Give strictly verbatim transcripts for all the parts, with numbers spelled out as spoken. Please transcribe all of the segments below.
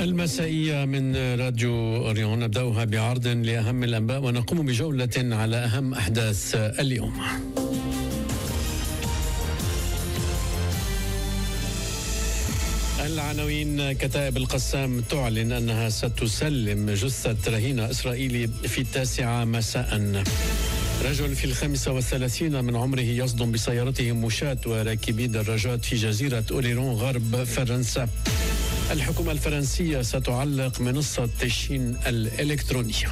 المسائية من راديو أوريون نبدأها بعرض لأهم الأنباء ونقوم بجولة على أهم أحداث اليوم. العناوين: كتائب القسام تعلن أنها ستسلم جثة رهين إسرائيلي في التاسعة مساء. رجل في الخامسة والثلاثين من عمره يصدم بسيارته مشاة وراكبي دراجات في جزيرة أوريرون غرب فرنسا. الحكومة الفرنسية ستعلق منصة التشحين الإلكترونية.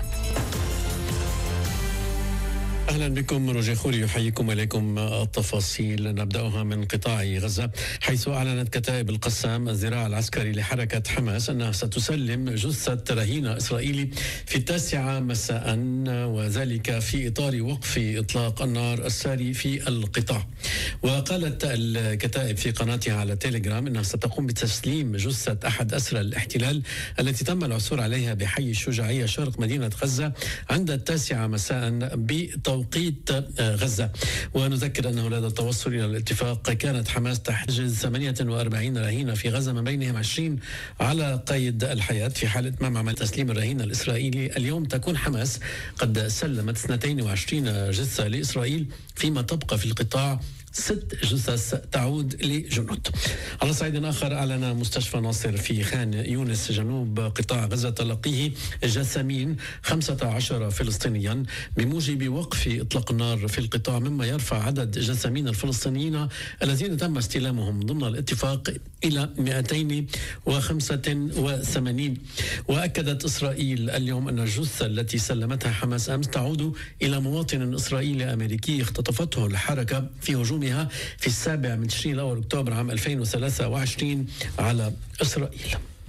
أهلا بكم، روجي خوري يحييكم إليكم التفاصيل. نبدأها من قطاع غزة، حيث أعلنت كتائب القسام الذراع العسكري لحركة حماس أنها ستسلم جثة رهين إسرائيلي في التاسعة مساء، وذلك في إطار وقف إطلاق النار الساري في القطاع. وقالت الكتائب في قناتها على تيليجرام أنها ستقوم بتسليم جثة أحد أسرى الاحتلال التي تم العثور عليها بحي الشجاعية شرق مدينة غزة عند التاسعة مساء بتوقيت توقيت غزة. ونذكر أنه لدى التوصل إلى الاتفاق كانت حماس تحجز ثمانية وأربعين رهينة في غزة، من بينهم عشرين على قيد الحياة. في حالة ما معمل تسليم الرهين الإسرائيلي اليوم تكون حماس قد سلمت اثنتين وعشرين جثة لإسرائيل، فيما تبقى في القطاع ست جثث تعود لجنود. على صعيد آخر، أعلن مستشفى ناصر في خان يونس جنوب قطاع غزة تلقيه جثامين خمسة عشر فلسطينيا بموجب وقف إطلاق النار في القطاع، مما يرفع عدد جثامين الفلسطينيين الذين تم استلامهم ضمن الاتفاق إلى مئتين وخمسة وثمانين. وأكدت إسرائيل اليوم أن الجثة التي سلمتها حماس أمس تعود إلى مواطن إسرائيلي أمريكي اختطفته الحركة في هجومها في السابع من تشرين الأول أكتوبر عام ألفين وثلاثة وعشرين على إسرائيل.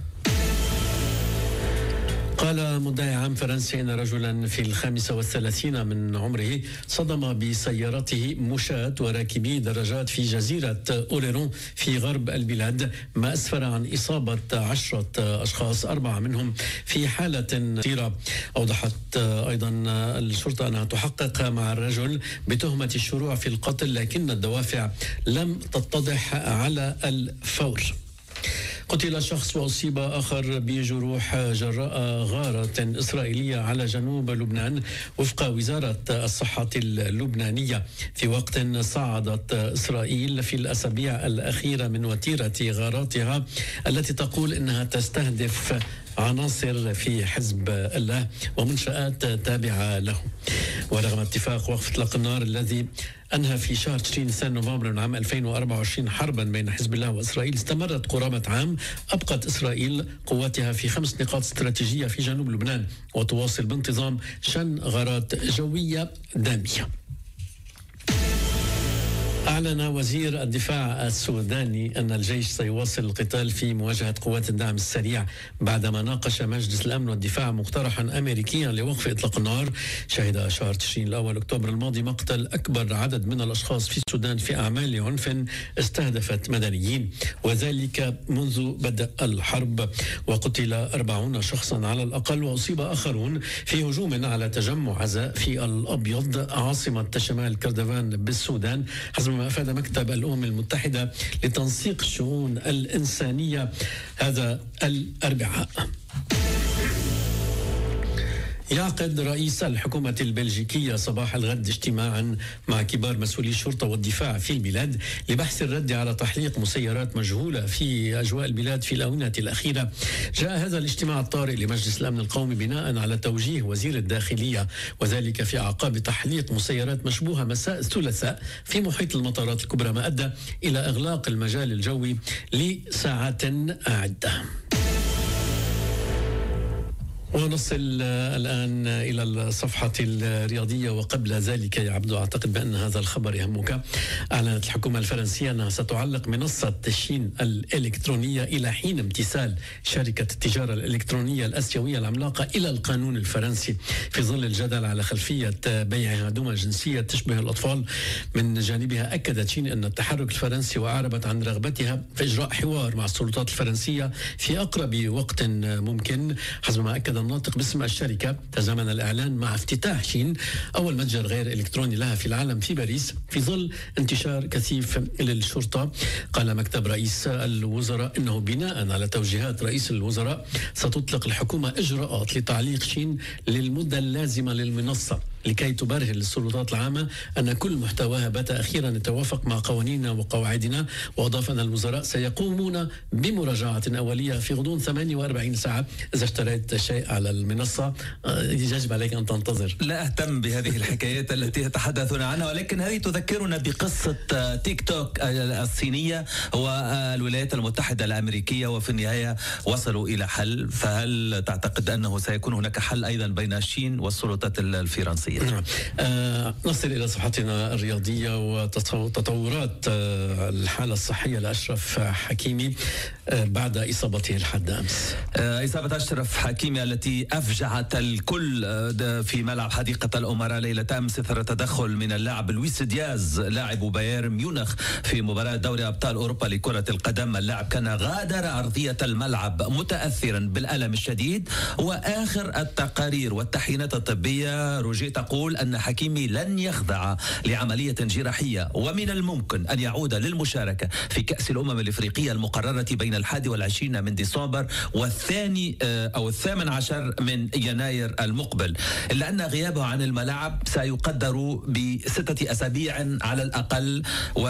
قال مدعي عام فرنسي أن رجلا في الخامسة والثلاثين من عمره صدم بسيارته مشاة وراكبي دراجات في جزيرة أوريرون في غرب البلاد، ما أسفر عن إصابة عشرة أشخاص، أربعة منهم في حالة خطيرة. أوضحت أيضا الشرطة أنها تحقق مع الرجل بتهمة الشروع في القتل، لكن الدوافع لم تتضح على الفور. قتل شخص وأصيب آخر بجروح جراء غارة إسرائيلية على جنوب لبنان وفق وزارة الصحة اللبنانية، في وقت صعدت إسرائيل في الأسابيع الأخيرة من وتيرة غاراتها التي تقول إنها تستهدف عناصر في حزب الله ومنشآت تابعة له. ورغم اتفاق وقف إطلاق النار الذي أنهى في شهر تشرين الثاني نوفمبر من عام ألفين وأربعة وعشرين حربا بين حزب الله وإسرائيل استمرت قرابة عام، أبقت إسرائيل قواتها في خمس نقاط استراتيجية في جنوب لبنان وتواصل بانتظام شن غارات جوية دامية. أعلن وزير الدفاع السوداني أن الجيش سيواصل القتال في مواجهة قوات الدعم السريع بعدما ناقش مجلس الأمن والدفاع مقترحا أمريكيا لوقف إطلاق النار. شهد شهر تشرين الأول أكتوبر الماضي مقتل أكبر عدد من الأشخاص في السودان في أعمال عنف استهدفت مدنيين، وذلك منذ بدء الحرب. وقتل أربعون شخصا على الأقل وأصيب آخرون في هجوم على تجمع عزاء في الأبيض عاصمة شمال كردفان بالسودان، حسب ما أفاد مكتب الأمم المتحدة لتنسيق الشؤون الإنسانية هذا الأربعاء. يعقد رئيس الحكومة البلجيكية صباح الغد اجتماعا مع كبار مسؤولي الشرطة والدفاع في البلاد لبحث الرد على تحليق مسيرات مجهولة في أجواء البلاد في الآونة الأخيرة. جاء هذا الاجتماع الطارئ لمجلس الأمن القومي بناء على توجيه وزير الداخلية، وذلك في أعقاب تحليق مسيرات مشبوهة مساء الثلاثاء في محيط المطارات الكبرى، ما أدى إلى إغلاق المجال الجوي لساعات عدة. ونصل الآن إلى الصفحة الرياضية، وقبل ذلك يا عبدو أعتقد بأن هذا الخبر يهمك. أعلنت الحكومة الفرنسية أنها ستعلق منصة التشحين الإلكترونية إلى حين امتثال شركة التجارة الإلكترونية الآسيوية العملاقة إلى القانون الفرنسي، في ظل الجدل على خلفية بيعها دمى جنسية تشبه الأطفال. من جانبها أكدت شين أن التحرك الفرنسي وأعربت عن رغبتها في إجراء حوار مع السلطات الفرنسية في أقرب وقت ممكن، حسب ما أكد الناطق باسم الشركة تزامن الإعلان مع افتتاح شين أول متجر غير إلكتروني لها في العالم في باريس في ظل انتشار كثيف للشرطة. قال مكتب رئيس الوزراء إنه بناء على توجيهات رئيس الوزراء ستطلق الحكومة إجراءات لتعليق شين للمدة اللازمة للمنصة لكي تبرهن للسلطات العامة أن كل محتواها بات أخيرا يتوافق مع قوانيننا وقواعدنا. وأضاف أن الوزراء سيقومون بمراجعة أولية في غضون ثمانية وأربعين ساعة. إذا اشتريت شيء على المنصة يجب عليك أن تنتظر. لا أهتم بهذه الحكايات التي يتحدثون عنها، ولكن هذه تذكرنا بقصة تيك توك الصينية والولايات المتحدة الأمريكية، وفي النهاية وصلوا إلى حل. فهل تعتقد أنه سيكون هناك حل أيضا بين الصين والسلطات الفرنسية؟ نعم. آه نصل إلى صفحتنا الرياضية وتطورات آه الحالة الصحية لأشرف حكيمي آه بعد إصابته الحادة أمس. آه إصابة أشرف حكيمي التي أفجعت الكل آه في ملعب حديقة الأمراء ليلة أمس إثر تدخل من اللاعب لويس دياز لاعب بايرن ميونخ في مباراة دوري أبطال أوروبا لكرة القدم. اللاعب كان غادر أرضية الملعب متأثرا بالألم الشديد، وآخر التقارير والتحليلات الطبية روجيه تقول أن حكيمي لن يخضع لعملية جراحية، ومن الممكن أن يعود للمشاركة في كأس الأمم الإفريقية المقررة بين الحادي والعشرين من ديسمبر والثاني أو الثامن عشر من يناير المقبل، إلا أن غيابه عن الملاعب سيقدر بستة أسابيع على الأقل.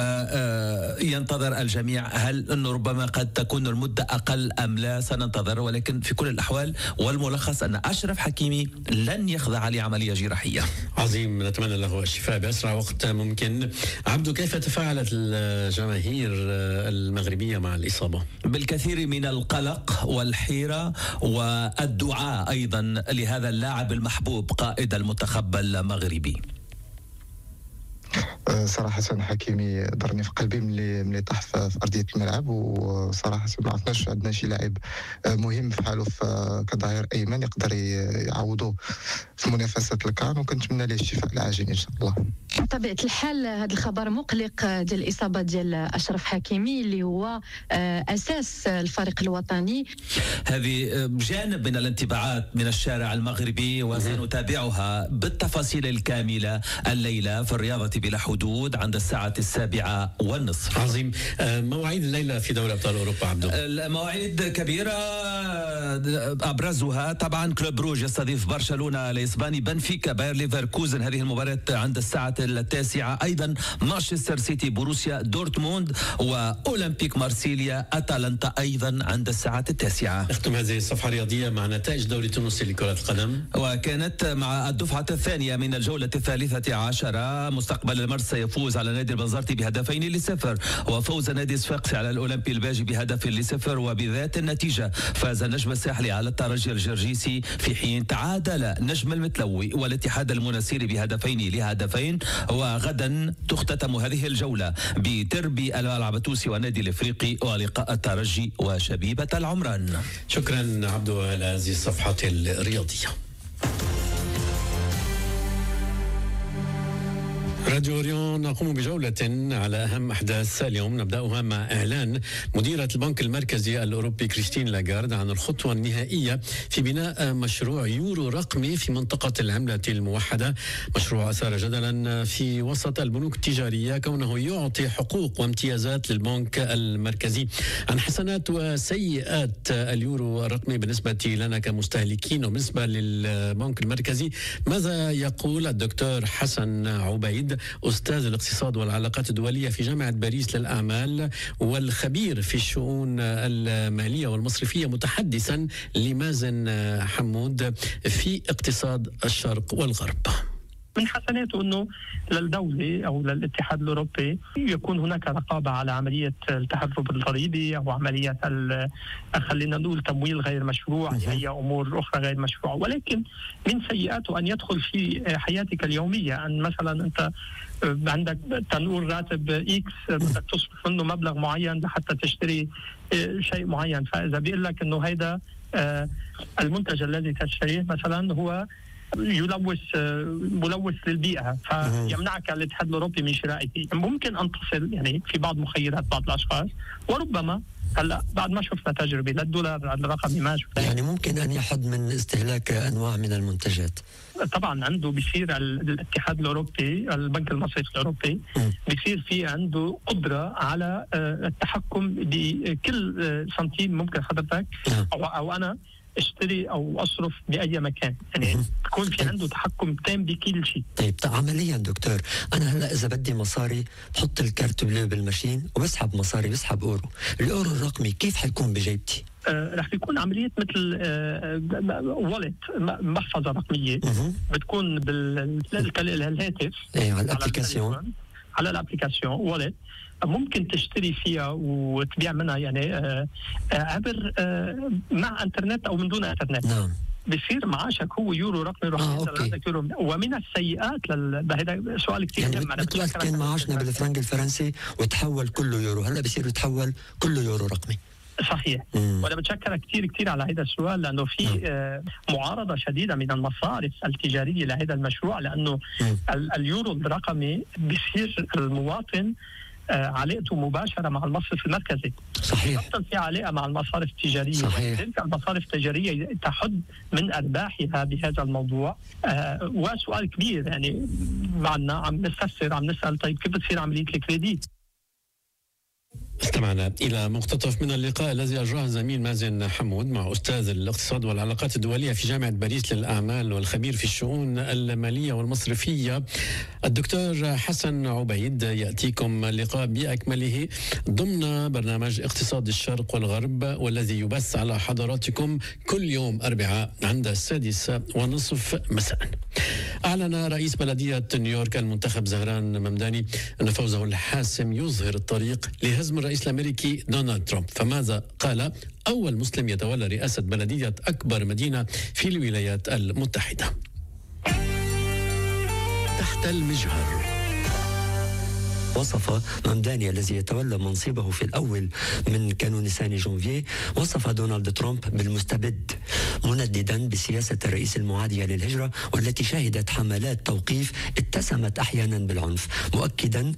وينتظر الجميع هل أنه ربما قد تكون المدة أقل أم لا، سننتظر. ولكن في كل الأحوال والملخص أن أشرف حكيمي لن يخضع لعملية جراحية. عظيم، نتمنى له الشفاء بأسرع وقت ممكن. عبدو، كيف تفاعلت الجماهير المغربية مع الإصابة؟ بالكثير من القلق والحيرة والدعاء أيضا لهذا اللاعب المحبوب قائد المنتخب المغربي. صراحة حكيمي ضرني في قلبي ملي ملي طاح في أرضية الملعب، وصراحة ما عرفناش عندنا شي لاعب مهم في حاله في كظهير أيمن يقدر يعوضه في منافسة الكان، وكنتمنى ليه الشفاء العاجل إن شاء الله. بطبيعة الحال هذا الخبر مقلق ديال الإصابة ديال أشرف حكيمي اللي هو أساس الفريق الوطني. هذه جانب من الانطباعات من الشارع المغربي، وسنتابعها بالتفاصيل الكاملة الليلة في الرياضة بلا حدود عند الساعة السابعة والنصف. عظيم. مواعيد الليلة في دوري أبطال أوروبا عبدو؟ المواعيد كبيرة، أبرزها طبعا كلوب بروج يستضيف برشلونة الإسباني، بنفيكا باير ليفركوزن هذه المباراة عند الساعة التاسعة. أيضا مانشستر سيتي بوروسيا دورتموند، وأولمبيك مارسيليا أتلانتا أيضا عند الساعة التاسعة. نختم هذه الصفحة الرياضية مع نتائج دوري التونسي لكرة القدم، وكانت مع الدفعة الثانية من الجولة الثالثة عشرة. مستقبل المرسى يفوز على نادي البنزرتي بهدفين لصفر، وفوز نادي صفاقسي على الأولمبي الباجي بهدف لصفر. وبذات النتيجة فاز النجم الساحلي على الترجي الجرجيسي، في حين تعادل نجم المتلوي والاتحاد المنسيري بهدفين لهدفين. وغدا تختتم هذه الجولة بدربي الملعب التونسي والنادي الافريقي ولقاء الترجي وشبيبة العمران. شكرا عبدو على هذه الصفحة الرياضية. راديو أوريون نقوم بجولة على أهم أحداث اليوم، نبدأها مع إعلان مديرة البنك المركزي الأوروبي كريستين لاغارد عن الخطوة النهائية في بناء مشروع يورو رقمي في منطقة العملة الموحدة. مشروع أثار جدلا في وسط البنوك التجارية كونه يعطي حقوق وامتيازات للبنك المركزي. عن حسنات وسيئات اليورو الرقمي بالنسبة لنا كمستهلكين وبالنسبة للبنك المركزي، ماذا يقول الدكتور حسن عبيد أستاذ الاقتصاد والعلاقات الدولية في جامعة باريس للأعمال والخبير في الشؤون المالية والمصرفية، متحدثا لمازن حمود في اقتصاد الشرق والغرب؟ من حسناته أنه للدولة أو للاتحاد الأوروبي يكون هناك رقابة على عملية التهرب الضريبي أو عملية خلينا نقول تمويل غير مشروع، أي أمور أخرى غير مشروعة. ولكن من سيئاته أن يدخل في حياتك اليومية، أن مثلا أنت عندك تنقول راتب إكس بدك تصرف منه مبلغ معين لحتى تشتري شيء معين، فإذا بيقول لك أنه هيدا المنتج الذي تشتريه مثلا هو يلوث ملوث للبيئة، فيمنعك الاتحاد الأوروبي من شرائه. ممكن أن تصل يعني في بعض مخيلات بعض الأشخاص، وربما هلا بعد ما شفنا تجربه للدولار الرقمي ما شفنا. يعني ممكن ان يحد من استهلاك انواع من المنتجات. طبعا عنده بيصير الاتحاد الاوروبي، البنك المصرفي الاوروبي بيصير في عنده قدره على التحكم بكل سنتيم ممكن حضرتك او او انا اشتري او اصرف باي مكان، يعني تكون في عنده تحكم تام بكل شيء. طيب عمليا دكتور، انا هلا اذا بدي مصاري بحط الكارت بلو بالماشين وبسحب مصاري، بسحب اورو، الاورو الرقمي كيف حيكون بجيبتي؟ آه رح يكون عملية مثل آه والت، محفظة رقمية أه. بتكون بالهاتف، ايه على الابليكاسيون، على الابليكاسيون والت، ممكن تشتري فيها وتبيع منها يعني آه آه عبر آه مع انترنت او من دون انترنت. نعم. بصير معاشك هو يورو رقمي رح آه ينزل يورو. ومن السيئات لل... هذا سؤال كثير يعني مهم. مثل كان معاشنا بالفرنك الفرنسي وتحول كله يورو، هلا بصير يتحول كله يورو رقمي. صحيح. مم. وانا بتشكرك كثير كثير على هذا السؤال، لانه في آه معارضه شديده من المصارف التجاريه لهذا المشروع، لانه اليورو الرقمي بيصير المواطن آه علاقته مباشره مع المصرف المركزي. صحيح. أصلاً في علاقه مع المصارف التجاريه. صحيح. تلك المصارف التجاريه تحد من ارباحها بهذا الموضوع. آه وسؤال كبير يعني معنا عم نستفسر، عم نسال طيب كيف بتصير عمليه الكريديت؟ استمعنا إلى مقتطف من اللقاء الذي أجراه زميل مازن حمود مع أستاذ الاقتصاد والعلاقات الدولية في جامعة باريس للأعمال والخبير في الشؤون المالية والمصرفية الدكتور حسن عبيد. يأتيكم اللقاء بأكمله ضمن برنامج اقتصاد الشرق والغرب، والذي يبث على حضراتكم كل يوم أربعاء عند السادسة ونصف مساء. أعلن رئيس بلدية نيويورك المنتخب زهران ممداني أن فوزه الحاسم يظهر الطريق لهزم الرئيس الأمريكي دونالد ترامب. فماذا قال أول مسلم يتولى رئاسة بلدية أكبر مدينة في الولايات المتحدة؟ تحت المجهر. وصف ممداني الذي يتولى منصبه في الأول من كانون الثاني جونفيه، وصف دونالد ترامب بالمستبد، منددا بسياسة الرئيس المعادية للهجرة والتي شهدت حملات توقيف اتسمت أحيانا بالعنف، مؤكدا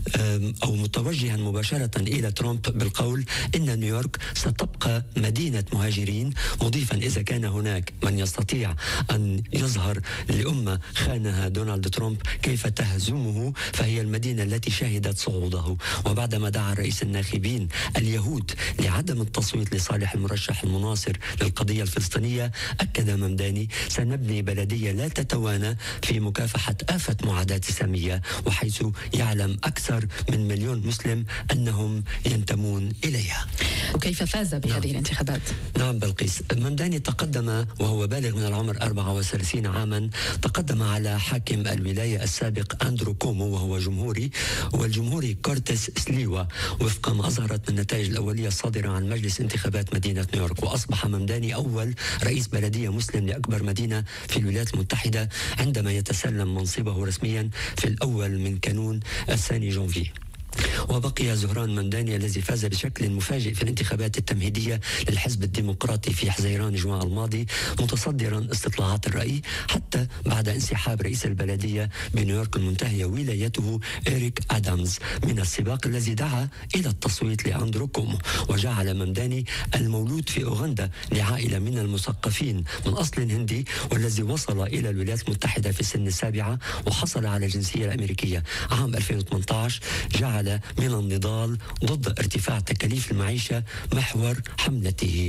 أو متوجها مباشرة إلى ترامب بالقول إن نيويورك ستبقى مدينة مهاجرين، مضيفا إذا كان هناك من يستطيع أن يظهر لأمة خانها دونالد ترامب كيف تهزمه فهي المدينة التي شهدت صعوده. وبعدما دعا رئيس الناخبين اليهود لعدم التصويت لصالح المرشح المناصر للقضية الفلسطينية، أكد ممداني: سنبني بلدية لا تتوانى في مكافحة آفة معاداة السامية، وحيث يعلم أكثر من مليون مسلم أنهم ينتمون إليها. وكيف فاز بهذه نعم. الانتخابات؟ نعم بلقيس، ممداني تقدم وهو بالغ من العمر أربعة وثلاثين عاما، تقدم على حاكم الولاية السابق أندرو كومو وهو جمهوري، والجمهوري كورتس سليوا، وفق ما أظهرت من النتائج الأولية الصادرة عن مجلس انتخابات مدينة نيويورك. وأصبح ممداني أول رئيس بلدية مسلم لأكبر مدينة في الولايات المتحدة عندما يتسلم منصبه رسميا في الأول من كانون الثاني جونفيه. وبقي زهران ممداني الذي فاز بشكل مفاجئ في الانتخابات التمهيدية للحزب الديمقراطي في حزيران جوان الماضي متصدرا استطلاعات الرأي، حتى بعد انسحاب رئيس البلدية بنيويورك المنتهية ولايته إريك آدامز من السباق، الذي دعا إلى التصويت لأندرو كومو. وجعل ممداني المولود في أوغندا لعائلة من المثقفين من أصل هندي، والذي وصل إلى الولايات المتحدة في سن السابعة وحصل على الجنسية الأمريكية عام ألفين وثمانية عشر، جعل من النضال ضد ارتفاع تكاليف المعيشة محور حملته.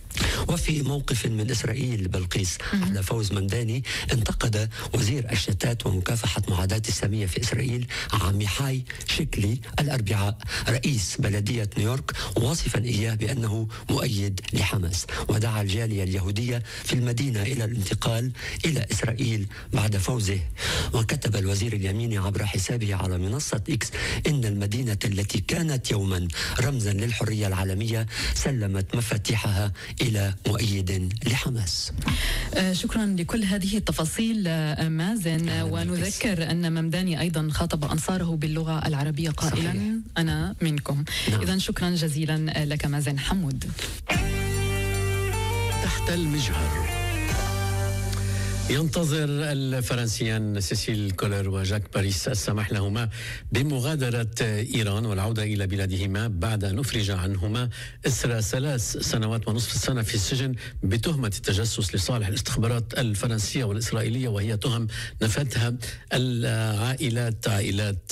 وفي موقف من إسرائيل بلقيس على فوز ممداني، انتقد وزير الشتات ومكافحة معاداة السامية في إسرائيل عميحاي شكلي الأربعاء رئيس بلدية نيويورك، واصفا إياه بأنه مؤيد لحماس، ودعا الجالية اليهودية في المدينة إلى الانتقال إلى إسرائيل بعد فوزه. وكتب الوزير اليميني عبر حسابه على منصة إكس إن المدينة التي كانت يوما رمزا للحرية العالمية سلمت مفاتيحها إلى مؤيد لحماس. شكرا لكل هذه التفاصيل مازن. ونذكر أن ممداني أيضا خاطب أنصاره باللغة العربية قائلا صحيح. أنا منكم. نعم. إذن شكرا جزيلا لك مازن حمود. تحت المجهر. ينتظر الفرنسيان سيسيل كولر وجاك باريس السماح لهما بمغادرة إيران والعودة إلى بلادهما بعد أن أفرج عنهما إثر ثلاث سنوات ونصف السنة في السجن بتهمة التجسس لصالح الاستخبارات الفرنسية والإسرائيلية، وهي تهم نفتها العائلات عائلات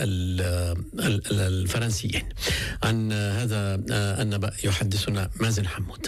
الفرنسيين. عن هذا النبأ يحدثنا مازن حمود.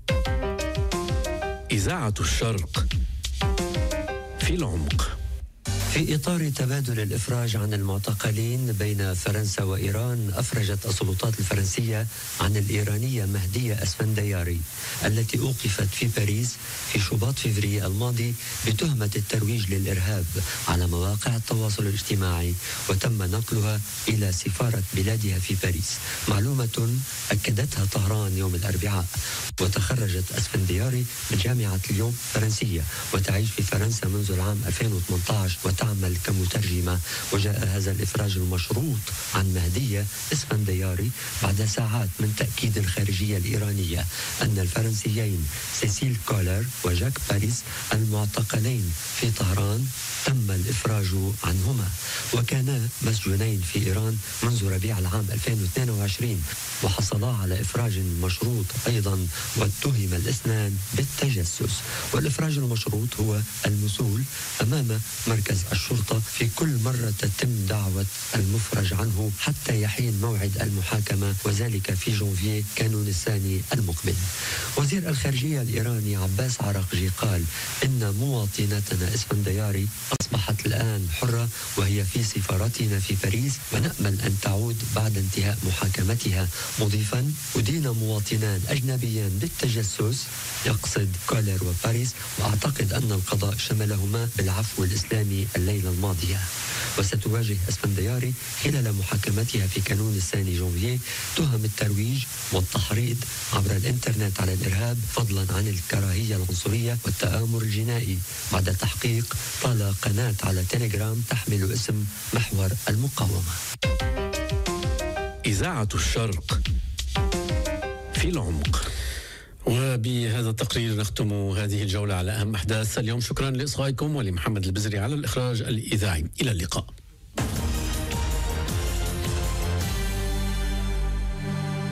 إذاعة الشرق في العمق. في إطار تبادل الإفراج عن المعتقلين بين فرنسا وإيران، أفرجت السلطات الفرنسية عن الإيرانية مهدية أسفندياري التي أوقفت في باريس في شباط فبراير الماضي بتهمة الترويج للإرهاب على مواقع التواصل الاجتماعي، وتم نقلها إلى سفارة بلادها في باريس، معلومة أكدتها طهران يوم الأربعاء. وتخرجت أسفندياري من جامعة ليون فرنسية وتعيش في فرنسا منذ العام ألفين وثمانية عشر وتعمل كمترجمة. وجاء هذا الإفراج المشروط عن مهدية اسفندياري بعد ساعات من تأكيد الخارجية الإيرانية أن الفرنسيين سيسيل كولر وجاك باريس المعتقلين في طهران تم الإفراج عنهما، وكانا مسجونين في إيران منذ ربيع العام ألفين واثنين وعشرين، وحصلا على إفراج مشروط أيضا، واتهم الاثنان بالتجسس. والإفراج المشروط هو المثول أمام مركز الشرطة في كل مرة تتم دعوة المفرج عنه حتى يحين موعد المحاكمة، وذلك في جونفييه كانون الثاني المقبل. وزير الخارجية الإيراني عباس عراقجي قال إن مواطنتنا اسفندياري أصبحت الآن حرة وهي في سفارتنا في باريس، ونأمل أن تعود بعد انتهاء محاكمتها، مضيفا أدين مواطنان أجنبيان بالتجسس، يقصد كولر وباريس، وأعتقد أن القضاء شملهما بالعفو الإسلامي الليلة الماضية. وستواجه اسفندياري خلال محاكمتها في كانون الثاني جونفييه تهم الترويج والتحريض عبر الإنترنت على الإرهاب، فضلا عن الكراهية العنصرية والتآمر الجنائي، بعد تحقيق طال قناة على تيليجرام تحمل اسم محور المقاومة. إذاعة الشرق في العمق. وبهذا التقرير نختم هذه الجولة على أهم أحداث اليوم. شكرا لإصغائكم ولمحمد البزري على الإخراج الإذاعي. إلى اللقاء.